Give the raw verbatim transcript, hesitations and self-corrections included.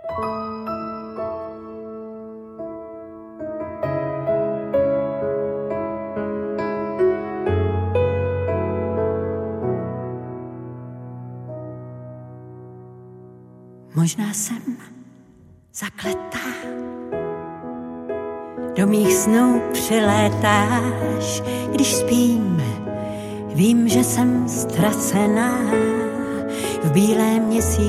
Možná jsem zakletá, do mých snů přilétáš, když spím, vím, že jsem ztracená v bílém měsíci.